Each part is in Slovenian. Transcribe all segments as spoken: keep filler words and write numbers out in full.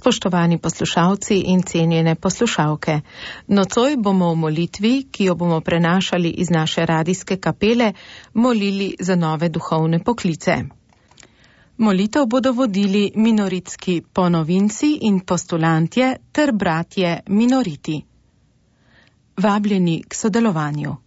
Spoštovani poslušalci in cenjene poslušalke, nocoj bomo v molitvi, ki jo bomo prenašali iz naše radijske kapele, molili za nove duhovne poklice. Molitev bodo vodili minoritski ponovinci in postulantje ter bratje minoriti. Vabljeni k sodelovanju.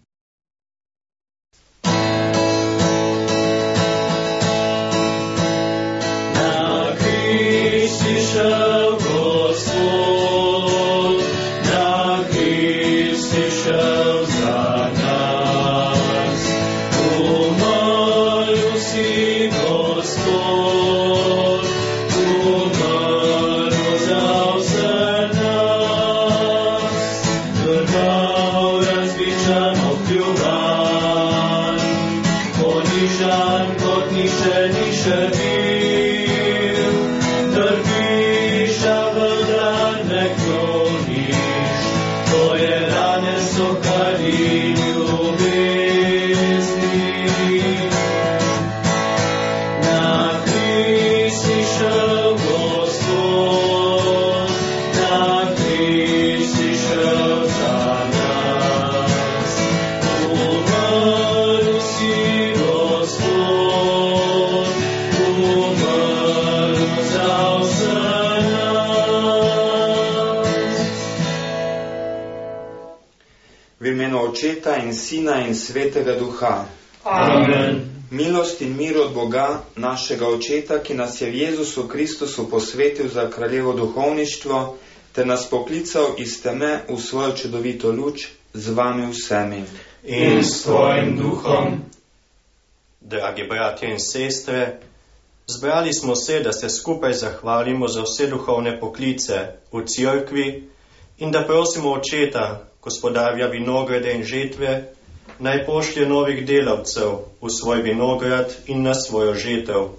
Očeta in Sina in Svetega Duha. Amen. Milost in mir od Boga, našega Očeta, ki nas je v Jezusu Kristusu posvetil za kraljevo duhovništvo, te nas poklical iz teme v svojo čudovito luč z vami vsemi. In s tvojim duhom. Dragi bratje in sestre, zbrali smo se, da se skupaj zahvalimo za vse duhovne poklice v cerkvi in da prosimo Očeta, gospodarja vinograde in žetve, naj pošlje novih delavcev v svoj vinograd in na svojo žetev.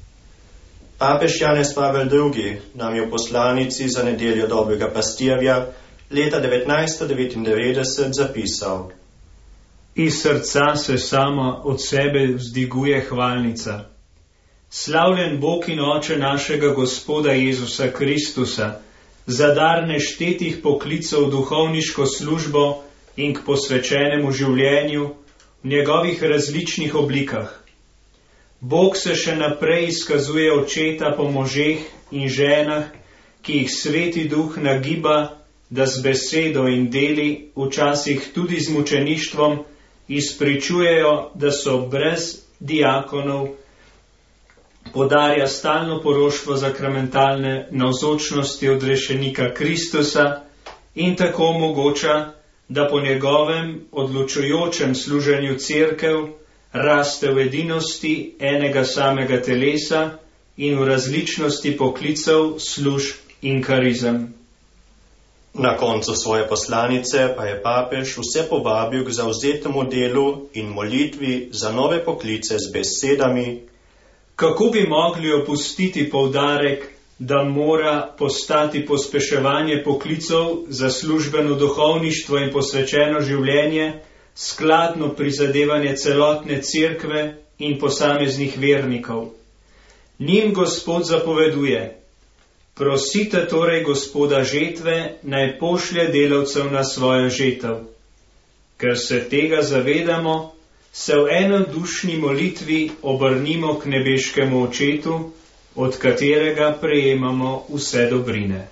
Papež Janez Pavel drugi nam je v poslanici za nedeljo dobrega pastirja leta devetnajststo devetindevetdeset zapisal: Iz srca se sama od sebe vzdiguje hvalnica. Slavljen Bog in Oče našega Gospoda Jezusa Kristusa, za dar neštetih poklicov v duhovniško službo in k posvečenemu življenju v njegovih različnih oblikah. Bog se še naprej izkazuje Očeta po možeh in ženah, ki jih Sveti Duh nagiba, da z besedo in deli, včasih tudi z mučeništvom, izpričujejo, da so brez diakonov, podarja stalno poroštvo sakramentalne navzočnosti odrešenika Kristusa in tako omogoča, da po njegovem odločujočem služenju cerkev raste v edinosti enega samega telesa in v različnosti poklicev, služb in karizem. Na koncu svoje poslanice pa je papež vse povabil k zavzetemu delu in molitvi za nove poklice z besedami: Kako bi mogli opustiti poudarek, da mora postati pospeševanje poklicov za službeno duhovništvo in posvečeno življenje skladno prizadevanje celotne cerkve in posameznih vernikov. Njim Gospod zapoveduje: Prosite torej Gospoda žetve, naj pošlje delavcev na svojo žetev. Ker se tega zavedamo, se v enodušni molitvi obrnimo k nebeškemu Očetu, od katerega prejemamo vse dobrine.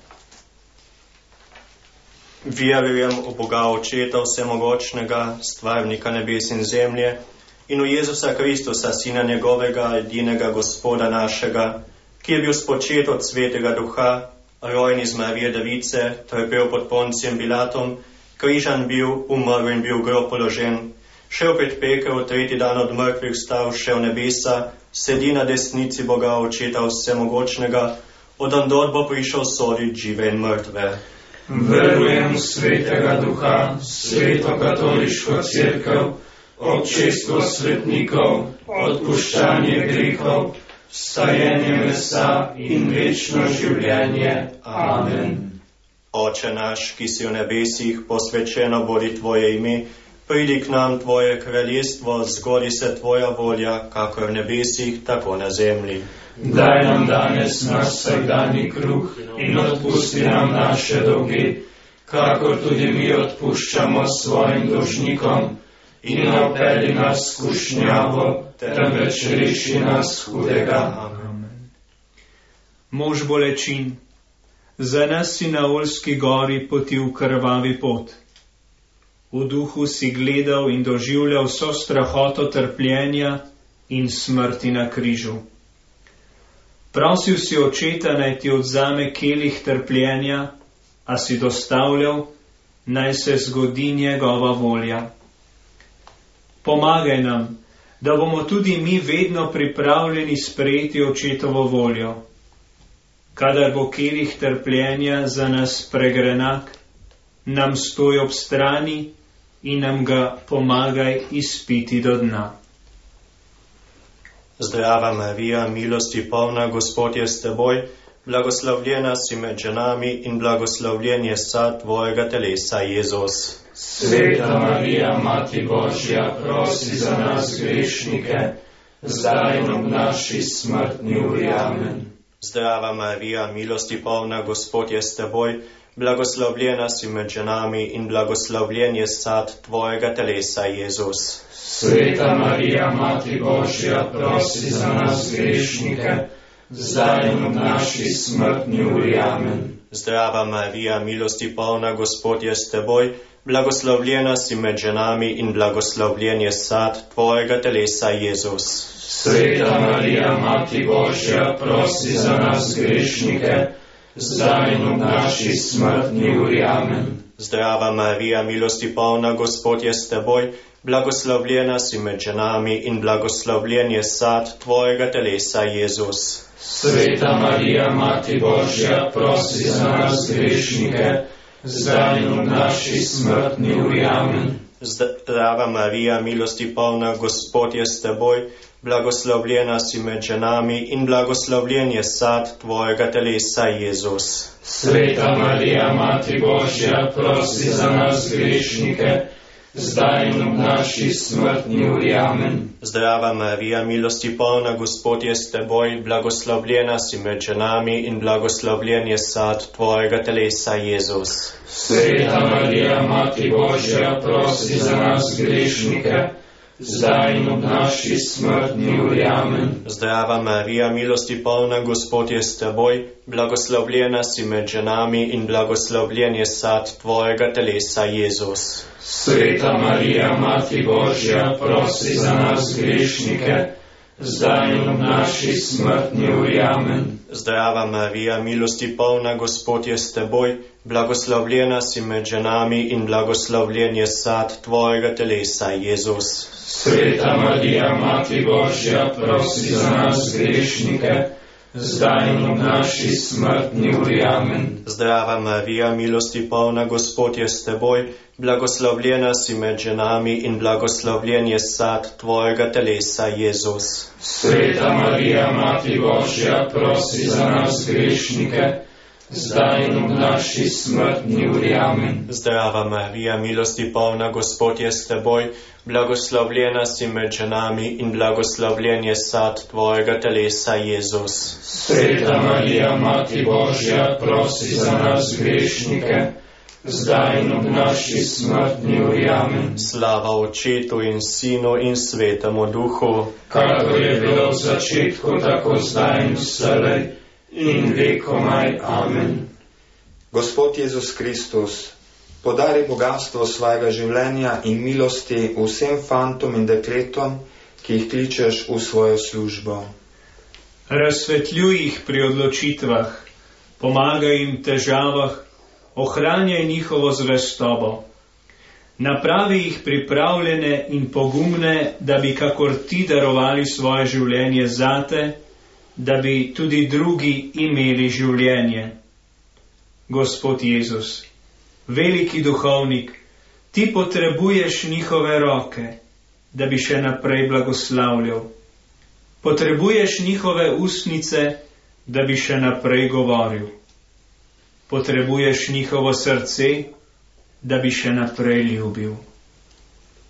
Verujem v Boga Očeta vsemogočnega, stvarnika nebes in zemlje, in v Jezusa Kristusa, Sina njegovega, edinega Gospoda našega, ki je bil spočet od Svetega Duha, rojen iz Marije Device, trpel pod Poncijem Pilatom, križan bil, umrl in bil v grob položen, šel pred pekel, tretji dan od mrtvih vstal, šel nebesa, sedi na desnici Boga Očeta vsemogočnega, odandod bo prišel soditi žive in mrtve. Verujem v Svetega Duha, sveto katoliško cerkev, občestvo svetnikov, odpuščanje grehov, vstajenje mesa in večno življenje. Amen. Oče naš, ki si v nebesih, posvečeno bodi tvoje ime, Pridi k nam tvoje kraljestvo, zgodi se tvoja volja, kako v nebesih, tako na zemlji. Daj nam danes naš vsakdanji kruh in odpusti nam naše dolge, kakor tudi mi odpuščamo svojim dolžnikom, in ne vpelji nas v skušnjavo, temveč reši nas hudega. Amen. Mož bolečin, za nas si na Olski gori potil krvavi pot. V duhu si gledal in doživljal vso strahoto trpljenja in smrti na križu. Prosil si očeta, naj ti odzame kelih trpljenja, a si dostavljal, naj se zgodi njegova volja. Pomagaj nam, da bomo tudi mi vedno pripravljeni sprejeti očetovo voljo. Kadar bo kelih trpljenja za nas pregrenak, nam stoj ob strani in nam ga pomagaj izpiti do dna. Zdrava Marija, milosti polna, Gospod je s teboj, blagoslovljena si med ženami in blagoslovljen je sad tvojega telesa, Jezus. Sveta Marija, Mati Božja, prosi za nas grešnike, zdaj in ob naši smrtni uri. Amen. Zdrava Marija, milosti polna, Gospod je s teboj, blagoslovljena si med ženami in blagoslovljen je sad tvojega telesa, Jezus. Sveta Marija, Mati Božja, prosi za nas grešnike, zdaj in ob naši smrtni uri. Amen. Zdrava Marija, milosti polna, Gospod je s teboj, blagoslovljena si med ženami in blagoslovljen je sad tvojega telesa, Jezus. Sveta Marija, Mati Božja, prosi za nas grešnike, zdaj in ob naši smrtni uri. Amen. Zdrava Marija, milosti polna, Gospod je s teboj, blagoslovljena si med ženami in blagoslovljen je sad tvojega telesa, Jezus. Sveta Marija, Mati Božja, prosi za nas grešnike, zdaj in ob naši smrtni uri. Amen. Zdrava Marija, milosti polna, Gospod je s teboj, blagoslovljena si med ženami in blagoslovljen je sad tvojega telesa, Jezus. Sveta Marija, Mati Božja, prosi za nas grešnike, zdaj in ob naši smrtni uri. Amen. Zdrava Marija, milosti polna, Gospod je s teboj, blagoslovljena si med ženami in blagoslovljen je sad tvojega telesa, Jezus. Sveta Marija, Mati Božja, prosi za nas grešnike, zdaj in ob naši smrtni uri. Amen. Zdrava Marija, milosti polna, Gospod je s teboj, blagoslovljena si med ženami in blagoslovljen je sad tvojega telesa, Jezus. Sveta Marija, Mati Božja, prosi za nas grešnike, zdaj in ob naši smrtni uri. Amen. Zdrava Marija, milosti polna, Gospod je s teboj, blagoslovljena si med ženami in blagoslovljen je sad tvojega telesa, Jezus. Sveta Marija, Mati Božja, prosi za nas grešnike, zdaj in ob naši smrtni uri. Amen. Zdrava Marija, milosti polna, Gospod je s teboj, blagoslovljena si med ženami in blagoslovljen je sad tvojega telesa, Jezus. Sveta Marija, Mati Božja, prosi za nas grešnike, zdaj in ob naši smrtni uri. Amen. Zdrava Marija, milosti polna, Gospod je s teboj, blagoslovljena si med ženami in blagoslovljen je sad tvojega telesa, Jezus. Sveta Marija, Mati Božja, prosi za nas grešnike, zdaj in ob naši smrtni uri. Amen. Slava Očetu in Sinu in Svetemu Duhu, kakor je bilo v začetku, tako zdaj in vselej in vekomaj. Amen. Gospod Jezus Kristus, podari bogatstvo svojega življenja in milosti vsem fantom in dekletom, ki jih kličeš v svojo službo. Razsvetljuj jih pri odločitvah, pomagaj jim v težavah, ohranjaj njihovo zvestobo. Napravi jih pripravljene in pogumne, da bi kakor ti darovali svoje življenje zate, da bi tudi drugi imeli življenje. Gospod Jezus, veliki duhovnik, ti potrebuješ njihove roke, da bi še naprej blagoslavljal. Potrebuješ njihove ustnice, da bi še naprej govoril. Potrebuješ njihovo srce, da bi še naprej ljubil.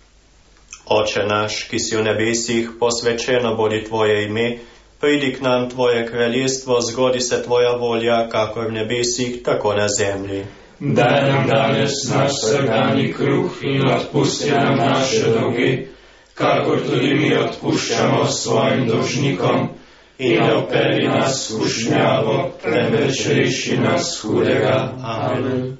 Oče naš, ki si v nebesih, posvečeno bodi tvoje ime, pridi k nam tvoje kraljestvo, zgodi se tvoja volja, kako v nebesih, tako na zemlji. Daj nam danes naš vsakdanji kruh in odpusti nam naše dolge, kakor tudi mi odpuščamo svojim dolžnikom, in ne vpelji nas v skušnjavo, temveč reši nas hudega. Amen.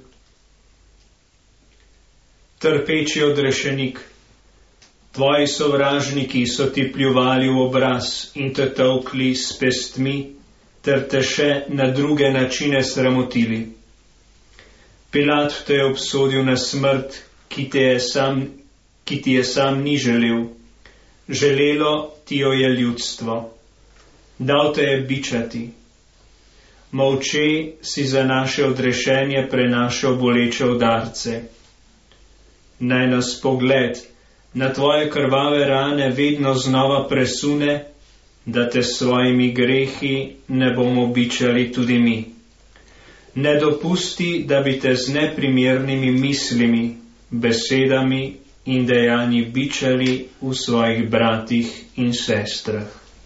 Trpeči odrešenik, tvoji sovražniki so ti pljuvali v obraz in te tolkli s pestmi, ter te še na druge načine sramotili. Pilat te je obsodil na smrt, ki, te je sam, ki ti je sam ni želel. Želelo ti jo je ljudstvo. Dal te je bičati. Molče si za naše odrešenje prenašal boleče udarce. Naj nas pogled na tvoje krvave rane vedno znova presune, da te s svojimi grehi ne bomo bičali tudi mi. Ne dopusti, da bi te z neprimernimi mislimi, besedami in dejanji bičali v svojih bratih in sestrah.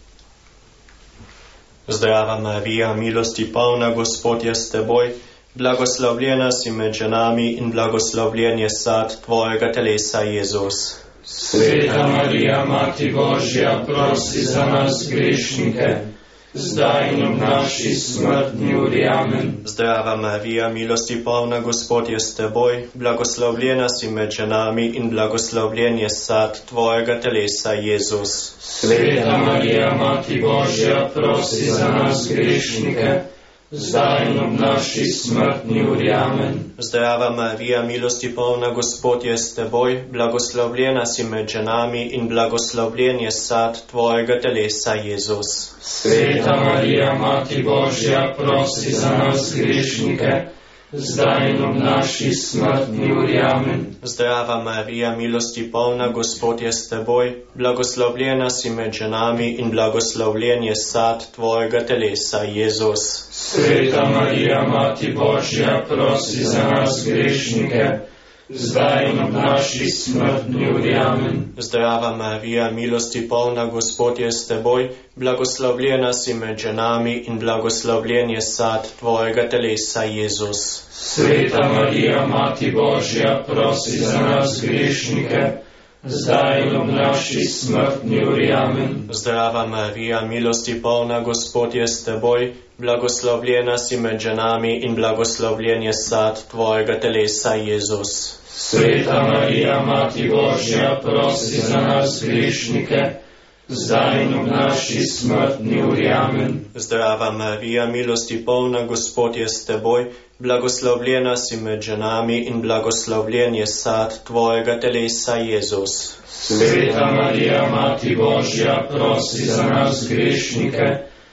Zdrava Marija, milosti polna, Gospod je s teboj, blagoslovljena si med ženami in blagoslovljen je sad tvojega telesa, Jezus. Sveta Marija, Mati Božja, prosi za nas grešnike, zdaj in v naši smrtni uri. Amen. Zdrava Marija, milosti polna, Gospod je s teboj, blagoslovljena si med ženami in blagoslovljen je sad tvojega telesa, Jezus. Sveta Marija, Mati Božja, prosi za nas grešnike, zdaj in v naši smrtni uri. Amen. Zdrava Marija, milosti polna, Gospod je s teboj, blagoslovljena si med ženami in blagoslovljen je sad tvojega telesa, Jezus. Sveta Marija, Mati Božja, prosi za nas grešnike, zdaj in v naši smrtni uri. Amen. Zdrava Marija, milosti polna, Gospod je s teboj, blagoslovljena si med ženami in blagoslovljen je sad tvojega telesa, Jezus. Sveta Marija, Mati Božja, prosi za nas grešnike, zdaj in v naši smrtni uri. Amen. Zdrava Marija, milosti polna, Gospod je s teboj, blagoslovljena si med ženami in blagoslovljen je sad tvojega telesa, Jezus. Sveta Marija, Mati Božja, prosi za nas grešnike, zdaj in v naši smrtni uri. Amen. Zdrava Marija, milosti polna, Gospod je s teboj, blagoslovljena si med ženami in blagoslovljen je sad tvojega telesa, Jezus. Sveta Marija, Mati Božja, prosi za nas grešnike, zdaj in v naši smrtni uri. Amen. Zdrava Marija, milosti polna, Gospod je s teboj, blagoslovljena si med ženami in blagoslovljen je sad tvojega telesa, Jezus. Sveta Marija, Mati Božja, prosi za nas grešnike,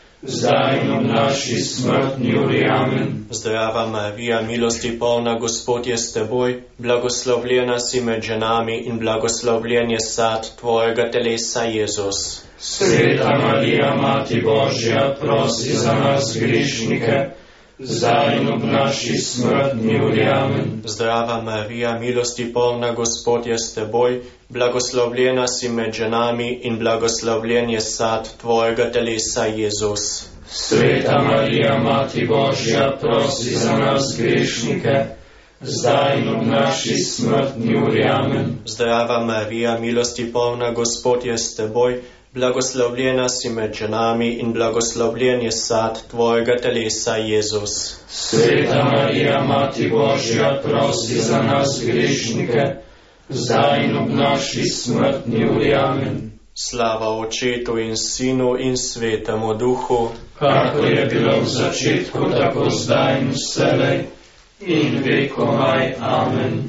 zdaj in v naši smrtni uri. Amen. Zdrava Marija, milosti polna, Gospod je s teboj, blagoslovljena si med ženami in blagoslovljen je sad tvojega telesa, Jezus. Sveta Marija, Mati Božja, prosi za nas grešnike, zdaj in v naši smrtni uri. Amen. Zdrava Marija, milosti polna, Gospod je s teboj, blagoslovljena si med ženami in blagoslovljen je sad tvojega telesa, Jezus. Sveta Marija, Mati Božja, prosi za nas grešnike, zdaj in v naši smrtni uri. Amen. Zdrava Marija, milosti polna, Gospod je s teboj, blagoslovljena si med ženami in blagoslovljen je sad tvojega telesa, Jezus. Sveta Marija, Mati Božja, prosi za nas grešnike, zdaj in v naši smrtni uri. Amen. Slava Očetu in Sinu in Svetemu Duhu, kako je bilo v začetku, tako zdaj in vselej in vekomaj. Amen.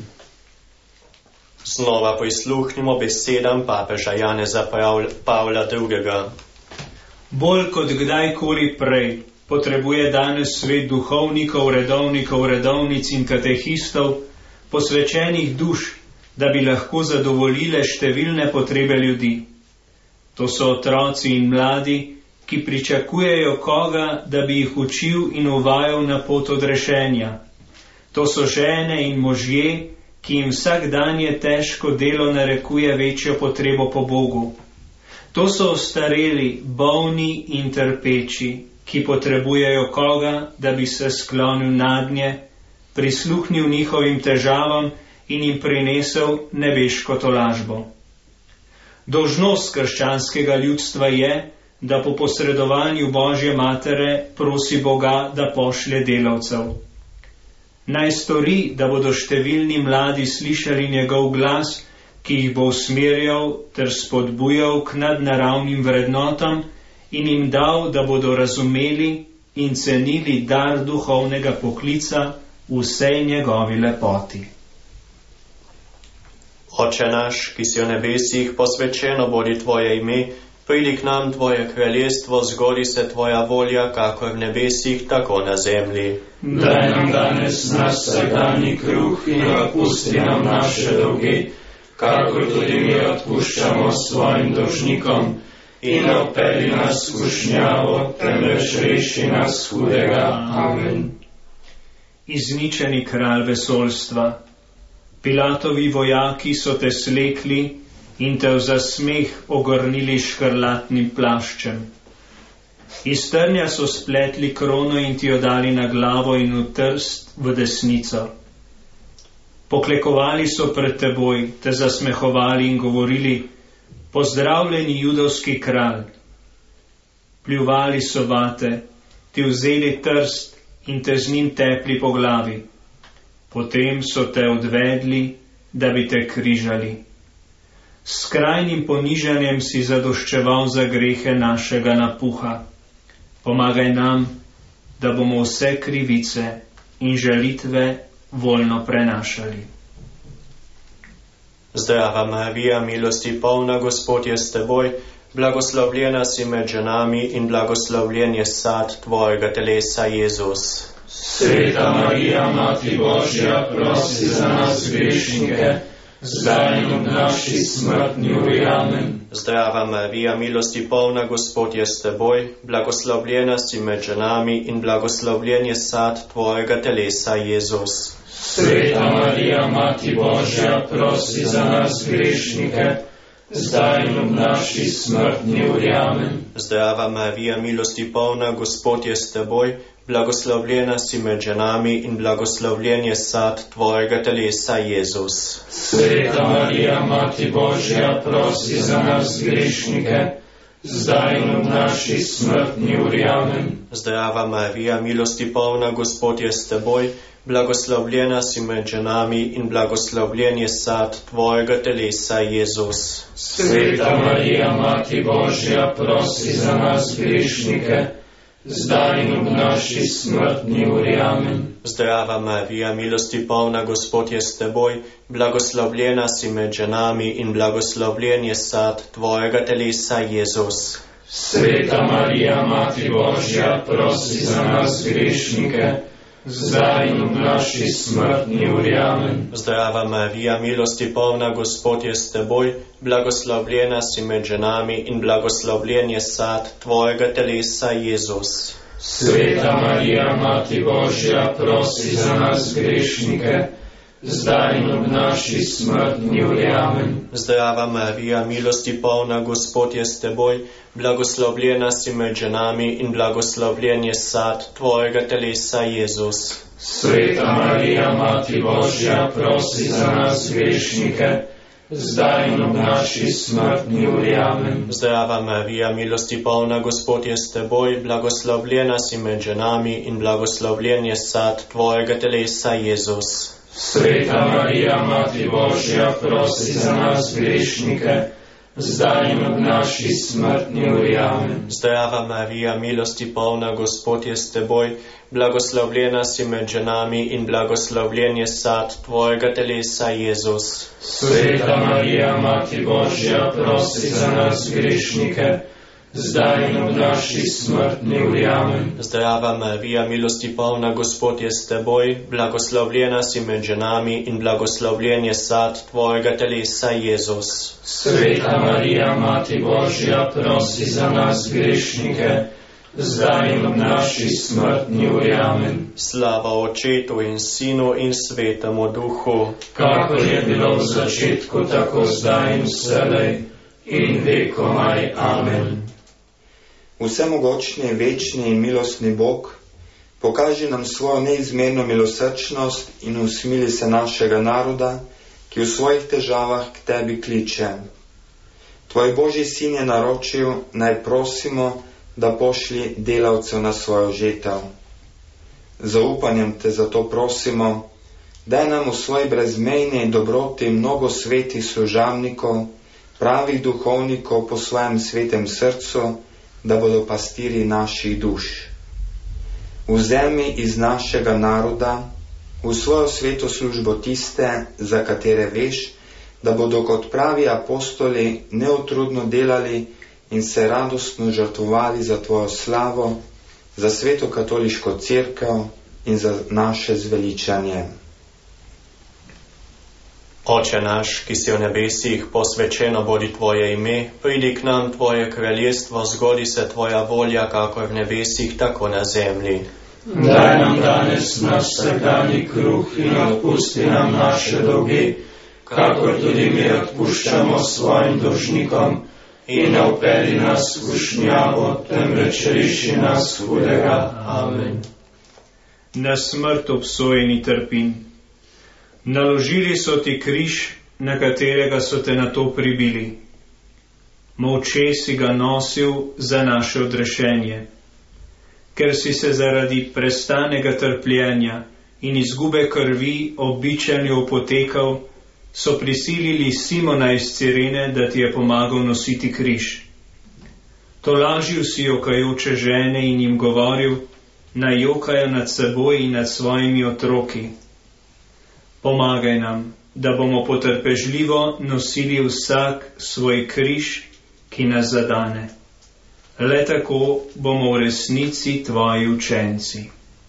Znova prisluhnimo besedam papeža Janeza Pavla drugega. Bolj kot kdajkoli prej potrebuje danes svet duhovnikov, redovnikov, redovnic in katehistov, posvečenih duš, da bi lahko zadovoljile številne potrebe ljudi. To so otroci in mladi, ki pričakujejo koga, da bi jih učil in uvajal na pot odrešenja. To so žene in možje, ki jim vsakdanje težko delo narekuje večjo potrebo po Bogu. To so ostareli, bolni in trpeči, ki potrebujejo koga, da bi se sklonil nadnje, prisluhnil njihovim težavam in jim prinesel nebeško tolažbo. Dolžnost krščanskega ljudstva je, da po posredovanju Božje matere prosi Boga, da pošlje delavcev. Naj stori, da bodo številni mladi slišali njegov glas, ki jih bo usmerjal ter spodbujal k nadnaravnim vrednotam in jim dal, da bodo razumeli in cenili dar duhovnega poklica v vsej njegovi lepoti. Oče naš, ki si v nebesih, posvečeno bodi tvoje ime, pridi k nam tvoje kraljestvo, zgodi se tvoja volja, kakor v nebesih, tako na zemlji. Daj nam danes naš vsakdanji kruh in odpusti nam naše dolge, kakor tudi mi odpuščamo svojim dolžnikom, in ne vpelji nas v skušnjavo, temveč reši nas hudega. Amen. Izničeni kralj vesoljstva, Pilatovi vojaki so te slekli in te v zasmeh ogrnili škrlatnim plaščem. Iz trnja so spletli krono in ti jo dali na glavo in v trst v desnico. Poklekovali so pred teboj, te zasmehovali in govorili: pozdravljeni judovski kralj. Pljuvali so vate, ti vzeli trst in te z njim tepli po glavi. Potem so te odvedli, da bi te križali. S skrajnim ponižanjem si zadoščeval za grehe našega napuha. Pomagaj nam, da bomo vse krivice in žalitve voljno prenašali. Zdrava Marija, milosti polna, Gospod je s teboj, blagoslovljena si med ženami in blagoslovljen je sad tvojega telesa, Jezus. Sveta Marija, Mati Božja, prosi za nas grešnike, zdaj in v naši smrtni uri. Amen. Zdrava Marija, milosti polna, Gospod je s teboj, blagoslovljena si med ženami in blagoslovljen je sad tvojega telesa, Jezus. Sveta Marija, Mati Božja, prosi za nas grešnike, zdaj in v naši smrtni uri. Amen. Zdrava Marija, milosti polna, Gospod je s teboj, blagoslovljena si med ženami in blagoslovljen je sad tvojega telesa, Jezus. Sveta Marija, Mati Božja, prosi za nas grešnike, zdaj in v naši smrtni uri. Amen. Zdrava Marija, milosti polna, Gospod je s teboj, blagoslovljena si med ženami in blagoslovljen je sad tvojega telesa, Jezus. Sveta Marija, Mati Božja, prosi za nas grešnike, zdaj in v naši smrtni uri. Amen. Zdrava Marija, milosti polna, Gospod je s teboj, blagoslovljena si med ženami in blagoslovljen je sad tvojega telesa, Jezus. Sveta Marija, Mati Božja, prosi za nas grešnike, zdaj in v naši smrtni uri. Amen. Zdrava Marija, milosti polna, Gospod je s teboj, blagoslovljena si med ženami in blagoslovljen je sad tvojega telesa, Jezus. Sveta Marija, Mati Božja, prosi za nas grešnike, zdaj in v naši smrtni uri. Amen. Zdrava Marija, milosti polna, Gospod je s teboj, blagoslovljena si med ženami in blagoslovljen je sad tvojega telesa, Jezus. Sveta Marija, Mati Božja, prosi za nas grešnike, zdaj in v naši smrtni uri. Amen. Zdrava Marija, milosti polna, Gospod je s teboj, blagoslovljena si med ženami in blagoslovljen je sad tvojega telesa, Jezus. Sveta Marija, Mati Božja, prosi za nas grešnike, zdaj in v naši smrtni uri. Amen. Zdrava Marija, milosti polna, Gospod je s teboj, blagoslovljena si med ženami in blagoslovljen je sad tvojega telesa, Jezus. Sveta Marija, Mati Božja, prosi za nas grešnike, zdaj in v naši smrtni uri. Amen. Zdrava Marija, milosti polna, Gospod je s teboj, blagoslovljena si med ženami in blagoslovljen je sad tvojega telesa, Jezus. Sveta Marija, Mati Božja, prosi za nas grešnike, zdaj in ob naši smrtni uri. Amen. Slava Očetu in Sinu in Svetemu Duhu, kakor je bilo v začetku, tako zdaj in vselej in vekomaj. Amen. Vsemogočni, večni in milostni Bog, pokaži nam svojo neizmerno milosrčnost in usmili se našega naroda, ki v svojih težavah k tebi kliče. Tvoj Božji sin je naročil, naj prosimo, da pošli delavcev na svojo žetev. Z upanjem te zato prosimo, daj nam v svoji brezmejni dobroti mnogo svetih služabnikov, pravih duhovnikov po svojem svetem srcu, da bodo pastiri naših duš. Vzemi iz našega naroda v svojo sveto službo tiste, za katere veš, da bodo kot pravi apostoli neutrudno delali in se radostno žrtvovali za tvojo slavo, za sveto katoliško cerkev in za naše zveličanje. Oče naš, ki si v nebesih, posvečeno bodi tvoje ime, pridi k nam tvoje kraljestvo, zgodi se tvoja volja, kakor v nebesih, tako na zemlji. Daj nam danes naš vsakdanji kruh in odpusti nam naše dolge, kakor tudi mi odpuščamo svojim dolžnikom, in ne vpelji nas v skušnjavo, temveč reši nas hudega. Amen. Na smrt obsojeni trpin. Naložili so ti križ, na katerega so te na to pribili. Molče si ga nosil za naše odrešenje. Ker si se zaradi prestanega trpljenja in izgube krvi običajno opotekal, so prisilili Simona iz Cirene, da ti je pomagal nositi križ. Tolažil si jokajoče žene in jim govoril, naj jokajo nad seboj in nad svojimi otroki. Pomagaj nam, da bomo potrpežljivo nosili vsak svoj križ, ki nas zadane. Le tako bomo v resnici tvoji učenci.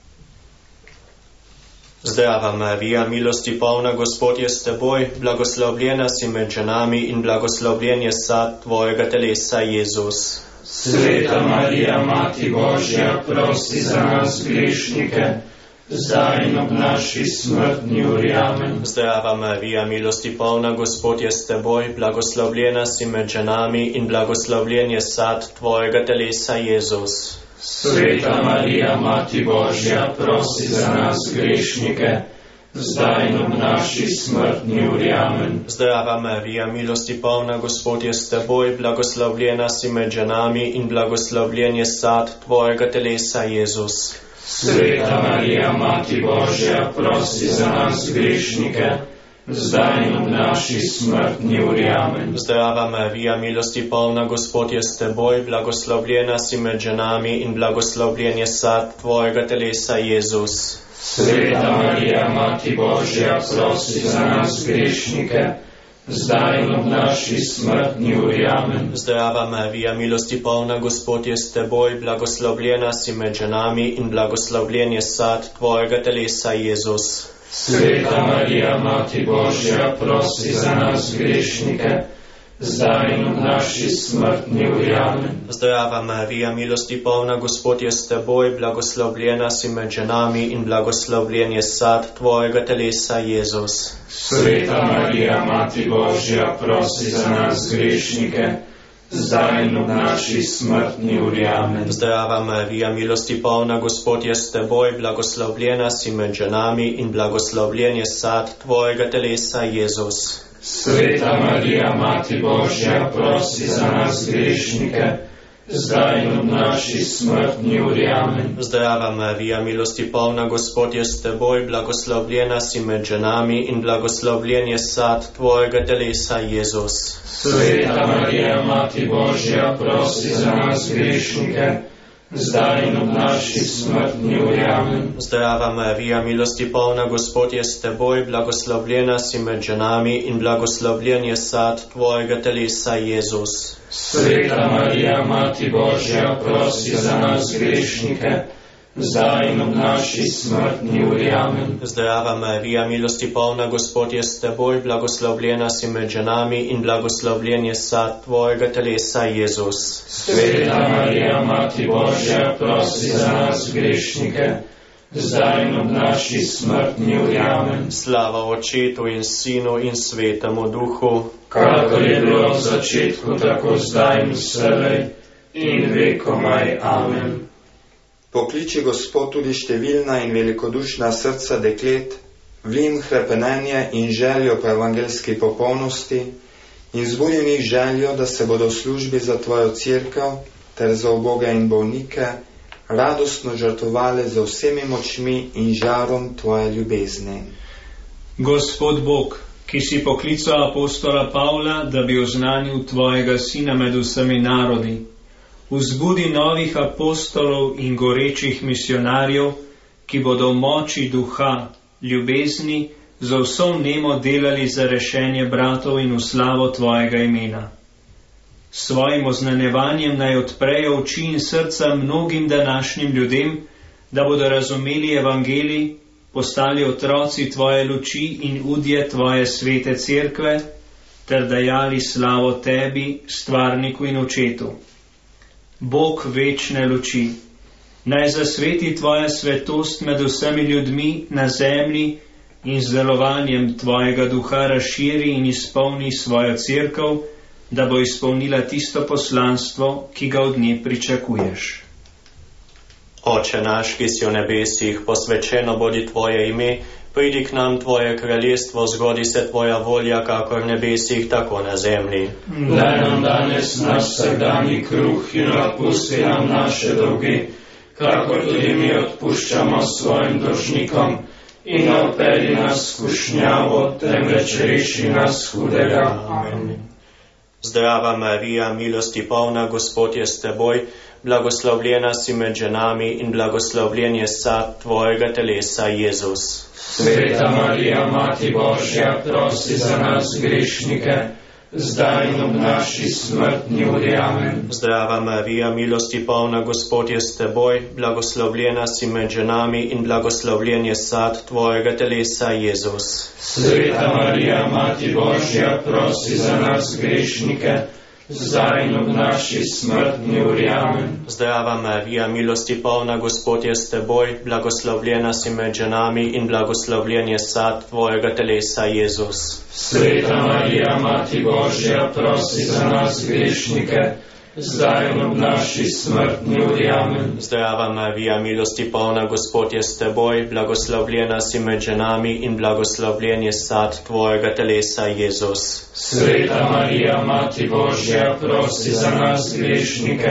Zdrava Marija, milosti polna, Gospod je s teboj, blagoslovljena si med ženami in blagoslovljen je sad tvojega telesa, Jezus. Sveta Marija, Mati Božja, prosi za nas grešnike, zdaj in ob naši smrtni uri. Amen. Zdrava Marija, milosti polna, Gospod je s teboj, blagoslovljena si med ženami in blagoslovljen je sad tvojega telesa, Jezus. Sveta Marija, Mati Božja, prosi za nas grešnike, zdaj in ob naši smrtni uri. Amen. Zdrava Marija, milosti polna, Gospod je s teboj, blagoslovljena si med ženami in blagoslovljen je sad tvojega telesa, Jezus. Sveta Marija, Mati Božja, prosi za nas grešnike, zdaj in ob naši smrtni uri. Amen. Zdrava Marija, milosti polna, Gospod je s teboj, blagoslovljena si med ženami in blagoslovljen je sad tvojega telesa, Jezus. Sveta Marija, Mati Božja, prosi za nas grešnike, zdaj in ob naši smrtni uri. Amen. Zdrava Marija, milosti polna, Gospod je s teboj, blagoslovljena si med ženami in blagoslovljen je sad tvojega telesa, Jezus. Sveta Marija, Mati Božja, prosi za nas grešnike, zdaj in ob naši smrtni uri. Amen. Zdrava Marija, milosti polna, Gospod je s teboj, blagoslovljena si med ženami in blagoslovljen je sad tvojega telesa, Jezus. Sveta Marija, Mati Božja, prosi za nas grešnike, zdaj in ob naši smrtni uri. Amen. Zdrava Marija, milosti polna, Gospod je s teboj, blagoslovljena si med ženami in blagoslovljen je sad tvojega telesa, Jezus. Sveta Marija, Mati Božja, prosi za nas grešnike, zdaj in ob naši smrtni uri. Amen. Zdrava Marija, milosti polna, Gospod je s teboj, blagoslovljena si med ženami in blagoslovljen je sad tvojega telesa, Jezus. Sveta Marija, Mati Božja, prosi za nas grešnike, zdaj in ob naši smrtni uri. Amen. Zdrava Marija, milosti polna, Gospod je s teboj, blagoslovljena si med ženami in blagoslovljen je sad tvojega telesa, Jezus. Sveta Marija, Mati Božja, prosi za nas grešnike, zdaj in ob naši smrtni uri. Amen. Zdrava Marija, milosti polna, Gospod je s teboj, blagoslovljena si med ženami in blagoslovljen je sad tvojega telesa, Jezus. Sveta Marija, Mati Božja, prosi za nas grešnike, zdaj in ob naši smrtni uri. Amen. Slava Očetu in Sinu in Svetemu Duhu, kakor je bilo v začetku, tako zdaj in vselej in vekomaj. Amen. Pokliči Gospod tudi številna in velikodušna srca deklet, vlim hrepenenje in željo po evangelski popolnosti in zbudi v njih željo, da se bodo v službi za tvojo cerkev ter za uboge in bolnike radostno žrtvovali za vsemi močmi in žarom tvoje ljubezni. Gospod Bog, ki si poklical apostola Pavla, da bi oznanil tvojega sina med vsemi narodi, vzbudi novih apostolov in gorečih misionarjev, ki bodo v moči duha, ljubezni, za vso vnemo delali za rešenje bratov in v slavo tvojega imena. S svojim oznanjevanjem naj odprejo oči in srca mnogim današnjim ljudem, da bodo razumeli evangelij, postali otroci tvoje luči in udje tvoje svete cerkve, ter dajali slavo tebi, stvarniku in očetu. Bog večne luči, naj zasveti tvoja svetost med vsemi ljudmi na zemlji in z delovanjem tvojega duha razširi in izpolni svojo cerkev, da bo izpolnila tisto poslanstvo, ki ga od nje pričakuješ. Oče naš, ki si v nebesih, posvečeno bodi tvoje ime, pridi k nam tvoje kraljestvo, zgodi se tvoja volja, kakor v nebesih, tako na zemlji. Daj nam danes naš vsakdanji kruh in odpusti nam naše dolge, kakor tudi mi odpuščamo svojim dolžnikom, in ne vpelji nas v skušnjavo, temveč reši nas hudega. Amen. Zdrava Marija, milosti polna, Gospod je s teboj, blagoslovljena si med ženami in blagoslovljen je sad tvojega telesa, Jezus. Sveta Marija, Mati Božja, prosi za nas grešnike, zdaj in ob naši smrtni uri. Amen. Zdrava Marija, milosti polna, Gospod je s teboj, blagoslovljena si med ženami in blagoslovljen je sad tvojega telesa, Jezus. Sveta Marija, Mati Božja, prosi za nas grešnike, zdaj in ob naši smrtni uri. Amen. Zdrava Marija, milosti polna, Gospod je s teboj, blagoslovljena si med ženami in blagoslovljen je sad tvojega telesa, Jezus. Sveta Marija, Mati Božja, prosi za nas grešnike, zdaj in ob naši smrtni uri. Amen. Zdrava Marija, milosti polna, Gospod je s teboj, blagoslovljena si med ženami in blagoslovljen je sad tvojega telesa, Jezus. Sveta Marija, Mati Božja, prosi za nas grešnike,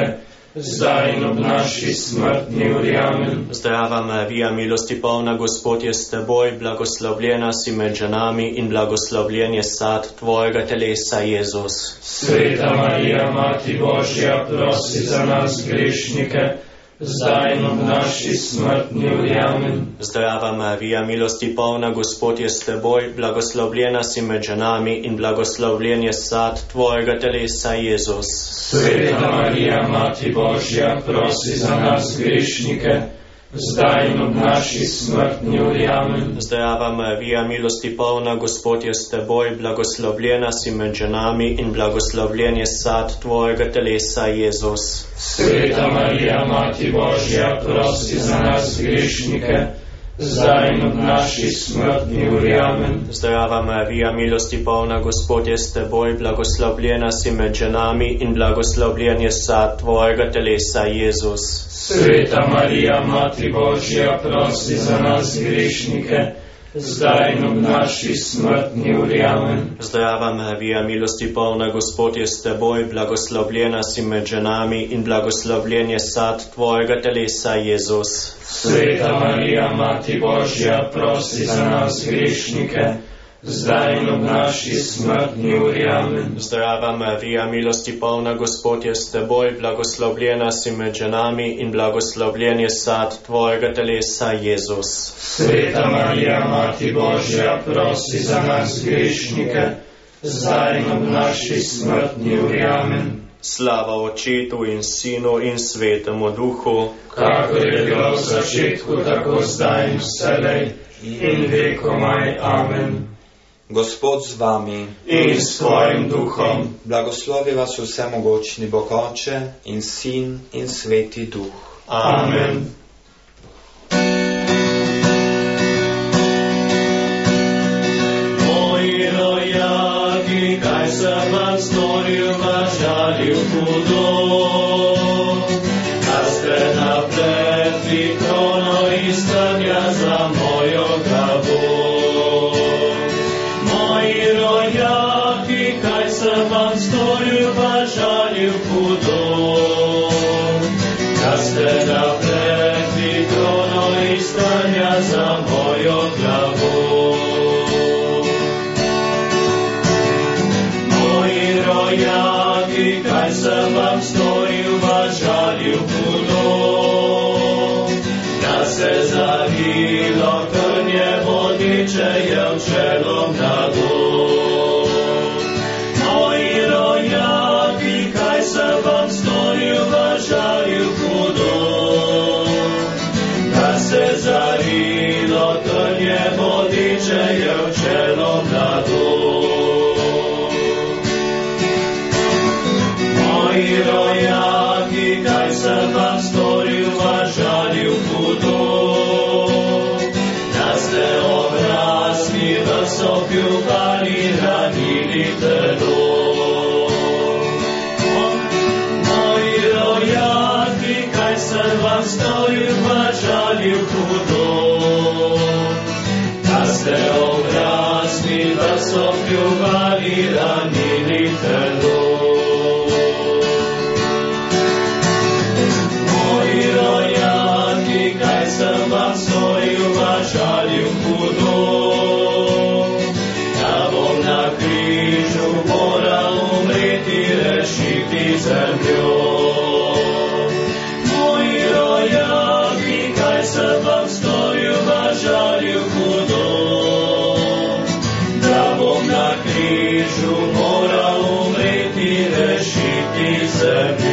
zdaj in ob naši smrtni uri. Amen. Zdrava Marija, milosti polna, Gospod je s teboj, blagoslovljena si med ženami in blagoslovljen je sad tvojega telesa, Jezus. Sveta Marija, Mati Božja, prosi za nas grešnike, zdaj in ob naši smrtni uri. Amen. Zdrava Marija, milosti polna, Gospod je s teboj, blagoslovljena si med ženami in blagoslovljen je sad tvojega telesa, Jezus. Sveta Marija, Mati Božja, prosi za nas grešnike, zdaj in ob naši smrtni uri. Amen. Zdrava Marija, milosti polna, Gospod je s teboj, blagoslovljena si med ženami in blagoslovljen je sad tvojega telesa, Jezus. Sveta Marija, Mati Božja, prosi za nas grešnike, zdaj in ob naši smrtni uri. Amen. Zdrava Marija, milosti polna, Gospod je s teboj, blagoslovljena si med ženami in blagoslovljen je sad tvojega telesa, Jezus. Sveta Marija, Mati Božja, prosi za nas grešnike, zdaj in ob naši smrtni uri. Amen. Zdrava Marija, milosti polna, Gospod je s teboj, blagoslovljena si med ženami in blagoslovljen je sad tvojega telesa, Jezus. Sveta Marija, Mati Božja, prosi za nas grešnike, zdaj in ob naši smrtni uri. Amen. Zdrava Marija, milosti polna, Gospod je s teboj, blagoslovljena si med ženami in blagoslovljen je sad tvojega telesa, Jezus. Sveta Marija, Mati Božja, prosi za nas grešnike, zdaj in ob naši smrtni uri. Amen. Slava Očetu in Sinu in Svetemu Duhu, kakor je bilo v začetku, tako zdaj in vselej in vekomaj. Amen. Gospod z vami in s tvojim duhom. Blagoslovi vas vsemogočni Bog Oče in Sin in Sveti Duh. Amen. Moji rojaki, kaj sem vam storil, vas žalil hudo, da ste napletli krono iz trnja za mojo glavo. Moji rojaki, kaj sem vam storil, vas žalil hudo, da ste napletli krono iz trnja za mojo glavo. Moji rojaki, kaj sem vam storil, vas žalil hudo, da se zavilo trnje vodiče je v čelom nagor. Moji rojaki, kaj sem vam storil, vas žalil hudo, da se zavilo trnje vodiče je v čelom nagor. Moji rojaki, kaj sem vam storil, vas žalil hudo, da ste obrasli v sopljuvali ranili telo. Moji rojaki, kaj sem vam storil, vas žalil hudo, da ste obrasli v sopljuvali ranili telo. Moji rojaki, kaj sem vam storil, vas žalil hudo, da bom na križu moral umreti, rešiti zemljo. Moji rojaki, kaj sem vam storil, vas žalil hudo, da bom na križu moral umreti, rešiti zemljo.